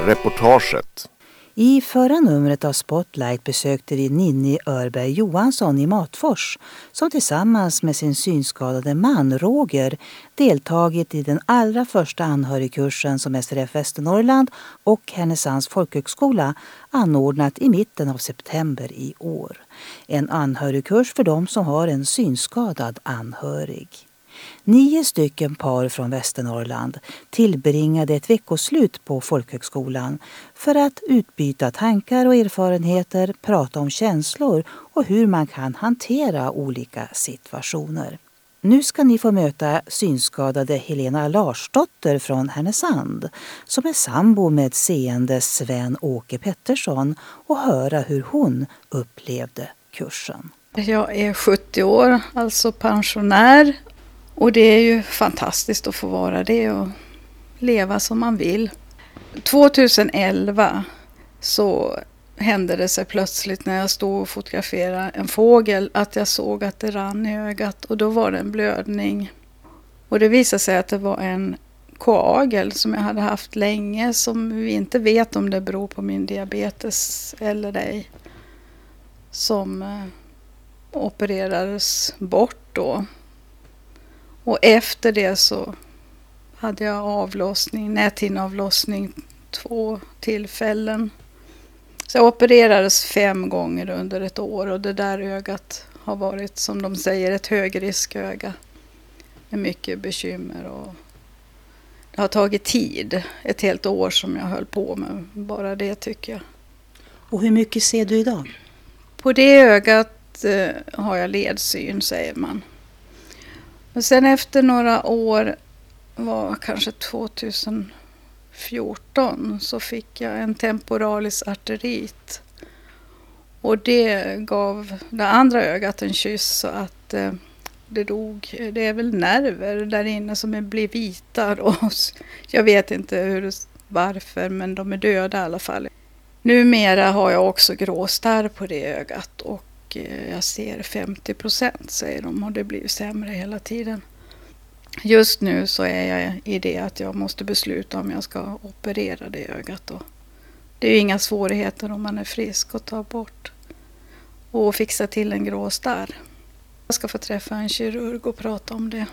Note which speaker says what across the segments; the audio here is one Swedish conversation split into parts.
Speaker 1: Reportaget.
Speaker 2: I förra numret av Spotlight besökte vi Ninni Örberg Johansson i Matfors som tillsammans med sin synskadade man Roger deltagit i den allra första anhörigkursen som SRF Västernorrland och Härnösands folkhögskola anordnat i mitten av september i år. En anhörigkurs för dem som har en synskadad anhörig. 9 stycken par från Västernorrland tillbringade ett veckoslut på folkhögskolan för att utbyta tankar och erfarenheter, prata om känslor och hur man kan hantera olika situationer. Nu ska ni få möta synskadade Helena Larsdotter från Härnösand som är sambo med seende Sven-Åke Pettersson och höra hur hon upplevde kursen.
Speaker 3: Jag är 70 år, alltså pensionär. Och det är ju fantastiskt att få vara det och leva som man vill. 2011 så hände det sig plötsligt när jag stod och fotograferade en fågel att jag såg att det rann i ögat och då var det en blödning. Och det visade sig att det var en koagel som jag hade haft länge som vi inte vet om det beror på min diabetes eller ej. Som opererades bort då. Och efter det så hade jag näthinneavlossning 2 tillfällen. Så jag opererades 5 gånger under ett år och det där ögat har varit som de säger ett högrisköga med mycket bekymmer. Och det har tagit tid, ett helt år som jag höll på med, bara det tycker jag.
Speaker 2: Och hur mycket ser du idag?
Speaker 3: På det ögat har jag ledsyn säger man. Men sen efter några år, var kanske 2014, så fick jag en temporalis arterit. Och det gav det andra ögat en kyss så att det är väl nerver där inne som blir vita. Och jag vet inte varför men de är döda i alla fall. Numera har jag också gråstarr på det ögat och jag ser 50% säger de och det blir sämre hela tiden. Just nu så är jag i det att jag måste besluta om jag ska operera det ögat. Och det är ju inga svårigheter om man är frisk att ta bort och fixa till en gråstarr. Jag ska få träffa en kirurg och prata om det.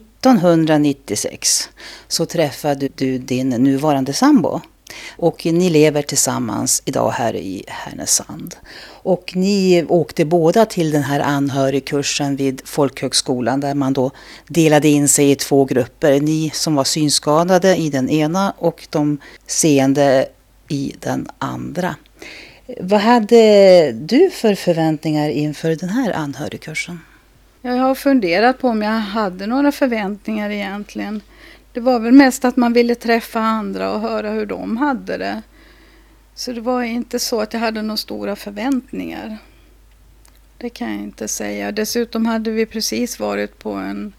Speaker 2: 1996 så träffade du din nuvarande sambo. Och ni lever tillsammans idag här i Härnösand. Och ni åkte båda till den här anhörigkursen vid folkhögskolan där man då delade in sig i 2 grupper. Ni som var synskadade i den ena och de seende i den andra. Vad hade du för förväntningar inför den här anhörigkursen?
Speaker 3: Jag har funderat på om jag hade några förväntningar egentligen. Det var väl mest att man ville träffa andra och höra hur de hade det. Så det var inte så att jag hade några stora förväntningar. Det kan jag inte säga. Dessutom hade vi precis varit på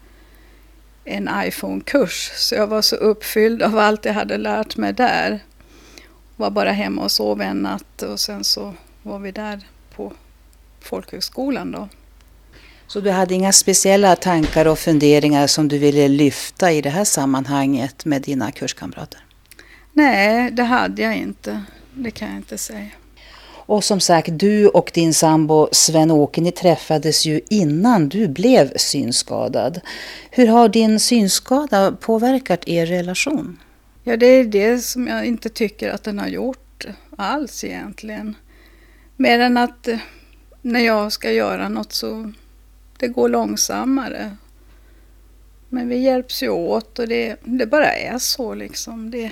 Speaker 3: en iPhone-kurs. Så jag var så uppfylld av allt jag hade lärt mig där. Var bara hemma och sov en natt och sen så var vi där på folkhögskolan då.
Speaker 2: Så du hade inga speciella tankar och funderingar som du ville lyfta i det här sammanhanget med dina kurskamrater?
Speaker 3: Nej, det hade jag inte. Det kan jag inte säga.
Speaker 2: Och som sagt, du och din sambo Sven-Åke, ni träffades ju innan du blev synskadad. Hur har din synskada påverkat er relation?
Speaker 3: Ja, det är det som jag inte tycker att den har gjort alls egentligen. Mer än att när jag ska göra något så det går långsammare. Men vi hjälps ju åt och det bara är så liksom.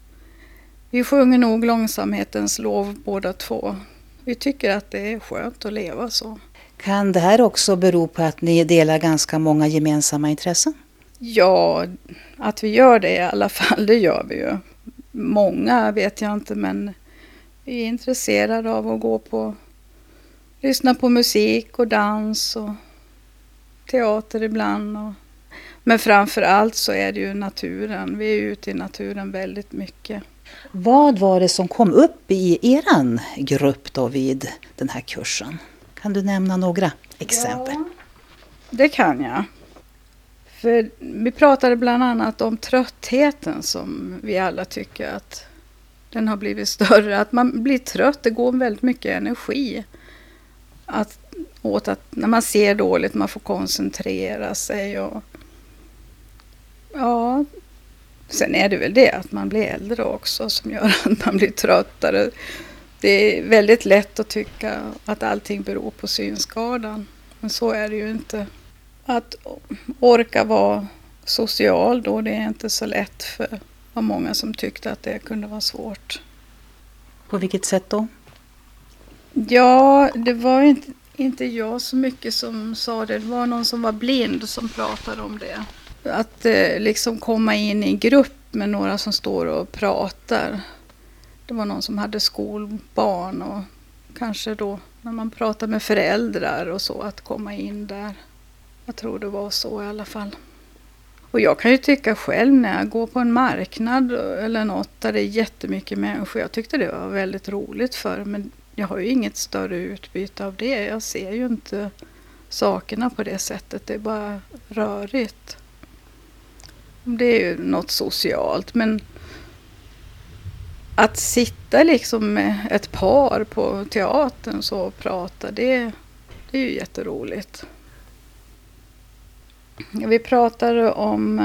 Speaker 3: Vi sjunger nog långsamhetens lov båda två. Vi tycker att det är skönt att leva så.
Speaker 2: Kan det här också bero på att ni delar ganska många gemensamma intressen?
Speaker 3: Ja, att vi gör det i alla fall, det gör vi ju. Många vet jag inte, men vi är intresserade av att lyssna på musik och dans och teater ibland. Men framför allt så är det ju naturen. Vi är ute i naturen väldigt mycket.
Speaker 2: Vad var det som kom upp i eran grupp då vid den här kursen? Kan du nämna några exempel?
Speaker 3: Ja, det kan jag. För vi pratade bland annat om tröttheten som vi alla tycker att den har blivit större. Att man blir trött, det går väldigt mycket energi. Att när man ser dåligt, man får koncentrera sig. Och, ja, sen är det väl det att man blir äldre också som gör att man blir tröttare. Det är väldigt lätt att tycka att allting beror på synskadan. Men så är det ju inte. Att orka vara social då, det är inte så lätt för var många som tyckte att det kunde vara svårt.
Speaker 2: På vilket sätt då?
Speaker 3: Ja, det var inte jag så mycket som sa det. Det var någon som var blind som pratade om det. Att liksom komma in i en grupp med några som står och pratar. Det var någon som hade skolbarn och kanske då när man pratar med föräldrar och så att komma in där. Jag tror det var så i alla fall. Och jag kan ju tycka själv när jag går på en marknad eller något där det är jättemycket människor. Jag tyckte det var väldigt roligt för men jag har ju inget större utbyte av det. Jag ser ju inte sakerna på det sättet. Det är bara rörigt. Det är ju något socialt. Men att sitta liksom med ett par på teatern så och prata, det är ju jätteroligt. Vi pratade om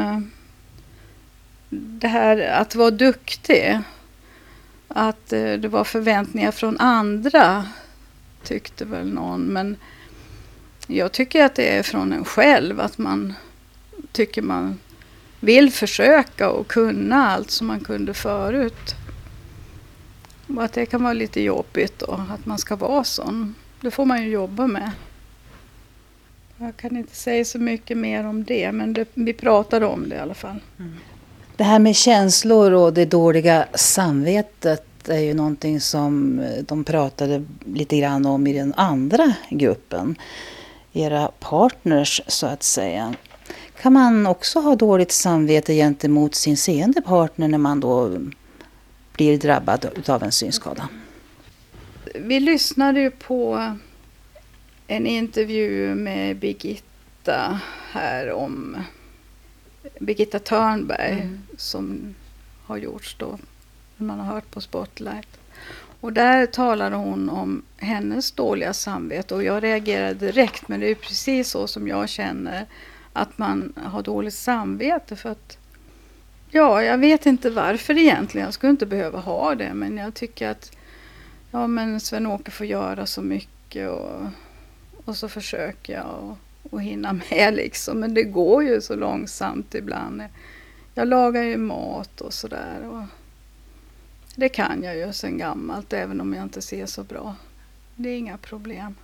Speaker 3: det här att vara duktig. Att det var förväntningar från andra, tyckte väl någon. Men jag tycker att det är från en själv. Att man tycker man vill försöka och kunna allt som man kunde förut. Och att det kan vara lite jobbigt då, att man ska vara sån. Det får man ju jobba med. Jag kan inte säga så mycket mer om det, men vi pratade om det i alla fall.
Speaker 2: Mm. Det här med känslor och det dåliga samvetet är ju någonting som de pratade lite grann om i den andra gruppen. Era partners så att säga. Kan man också ha dåligt samvete gentemot sin seende partner när man då blir drabbad av en synskada?
Speaker 3: Vi lyssnade ju på en intervju med Birgitta här om Birgitta Törnberg som har gjorts då, man har hört på Spotlight. Och där talade hon om hennes dåliga samvete och jag reagerade direkt, men det är precis så som jag känner att man har dåligt samvete för att ja, jag vet inte varför egentligen, jag skulle inte behöva ha det, men jag tycker att ja, men Sven-Åke får göra så mycket och så försöker jag och hinna med liksom. Men det går ju så långsamt ibland. Jag lagar ju mat och sådär. Och det kan jag ju sen gammalt även om jag inte ser så bra. Det är inga problem.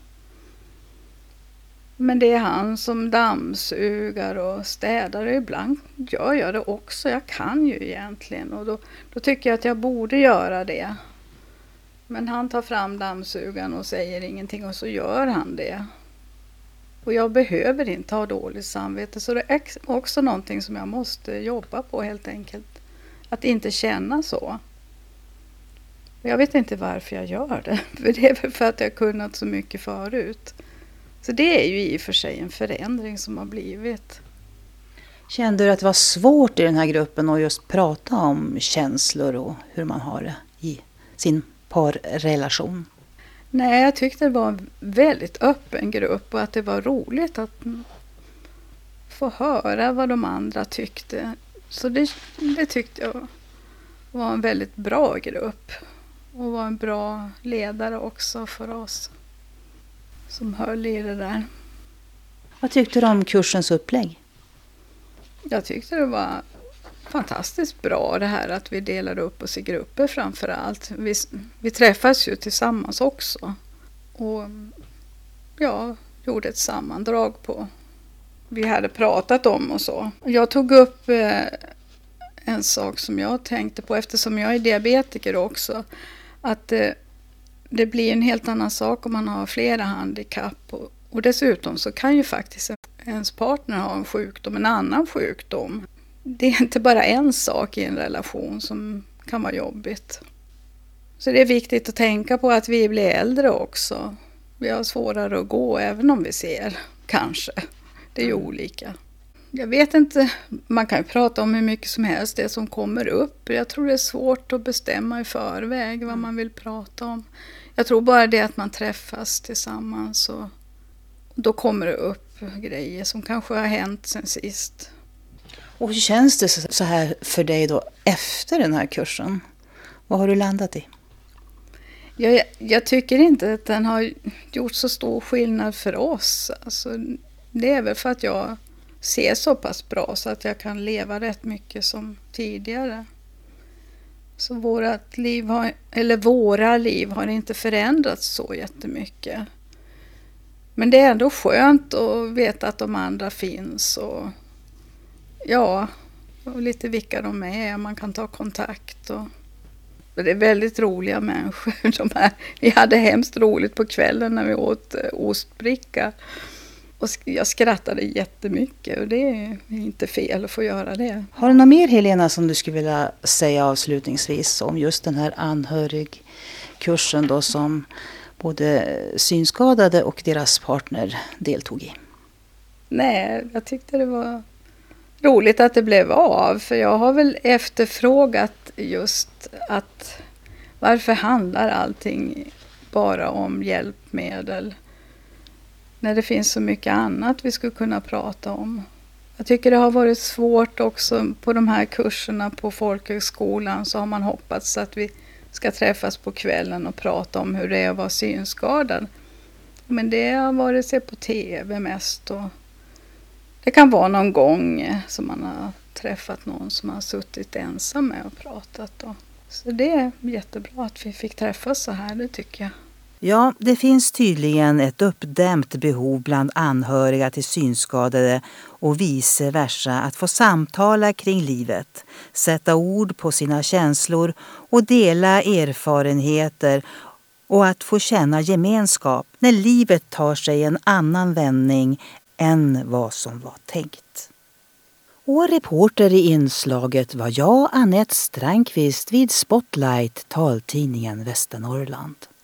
Speaker 3: Men det är han som dammsugar och städar. Ibland gör jag det också. Jag kan ju egentligen. Och då tycker jag att jag borde göra det. Men han tar fram dammsugaren och säger ingenting och så gör han det. Och jag behöver inte ha dåligt samvete. Så det är också någonting som jag måste jobba på helt enkelt. Att inte känna så. Jag vet inte varför jag gör det. För det är väl för att jag kunnat så mycket förut. Så det är ju i och för sig en förändring som har blivit.
Speaker 2: Kände du att det var svårt i den här gruppen att just prata om känslor och hur man har det i sin parrelation?
Speaker 3: Nej, jag tyckte det var en väldigt öppen grupp och att det var roligt att få höra vad de andra tyckte. Så det tyckte jag var en väldigt bra grupp och var en bra ledare också för oss som höll i det där.
Speaker 2: Vad tyckte du om kursens upplägg?
Speaker 3: Jag tyckte det var fantastiskt bra det här att vi delade upp oss i grupper framför allt. Vi träffas ju tillsammans också. Och ja, gjorde ett sammandrag på vi hade pratat om och så. Jag tog upp en sak som jag tänkte på eftersom jag är diabetiker också. Att det blir en helt annan sak om man har flera handikapp. Och dessutom så kan ju faktiskt ens partner ha en sjukdom, en annan sjukdom. Det är inte bara en sak i en relation som kan vara jobbigt. Så det är viktigt att tänka på att vi blir äldre också. Vi har svårare att gå även om vi ser, kanske. Det är ju olika. Jag vet inte, man kan ju prata om hur mycket som helst det som kommer upp. Jag tror det är svårt att bestämma i förväg vad man vill prata om. Jag tror bara det att man träffas tillsammans och då kommer det upp grejer som kanske har hänt sen sist.
Speaker 2: Och hur känns det så här för dig då efter den här kursen? Vad har du landat i?
Speaker 3: Jag tycker inte att den har gjort så stor skillnad för oss. Alltså, det är väl för att jag ser så pass bra så att jag kan leva rätt mycket som tidigare. Så våra liv har inte förändrats så jättemycket. Men det är ändå skönt att veta att de andra finns och lite vilka de är. Man kan ta kontakt och det är väldigt roliga människor. Vi hade hemskt roligt på kvällen när vi åt ostbricka. Och jag skrattade jättemycket och det är inte fel att få göra det.
Speaker 2: Har du något mer, Helena, som du skulle vilja säga avslutningsvis om just den här anhörigkursen då som både synskadade och deras partner deltog i?
Speaker 3: Nej, jag tyckte det var roligt att det blev av. För jag har väl efterfrågat just att varför handlar allting bara om hjälpmedel? När det finns så mycket annat vi skulle kunna prata om. Jag tycker det har varit svårt också på de här kurserna på folkhögskolan, så har man hoppats att vi ska träffas på kvällen och prata om hur det är att vara synskadad. Men det har varit se på tv mest och det kan vara någon gång som man har träffat någon som har suttit ensam med och pratat. Så det är jättebra att vi fick träffas så här, det tycker jag.
Speaker 2: Ja, det finns tydligen ett uppdämt behov bland anhöriga till synskadade och vice versa att få samtala kring livet, sätta ord på sina känslor och dela erfarenheter och att få känna gemenskap när livet tar sig en annan vändning än vad som var tänkt. Och reporter i inslaget var jag, Annette Strandqvist, vid Spotlight, taltidningen Västernorrland.